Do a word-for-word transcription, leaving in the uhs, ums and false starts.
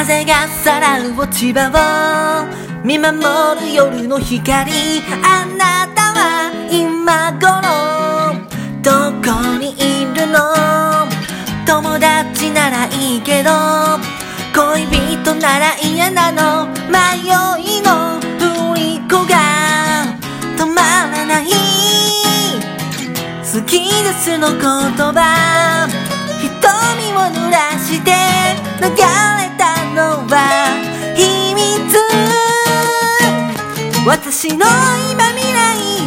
風がさらう落ち葉を見守る夜の光。あなたは今頃どこにいるの？友達ならいいけど恋人なら嫌なの。迷いの振り子が止まらない。好きですの言葉、瞳を濡らして流れたのは秘密。私の今未来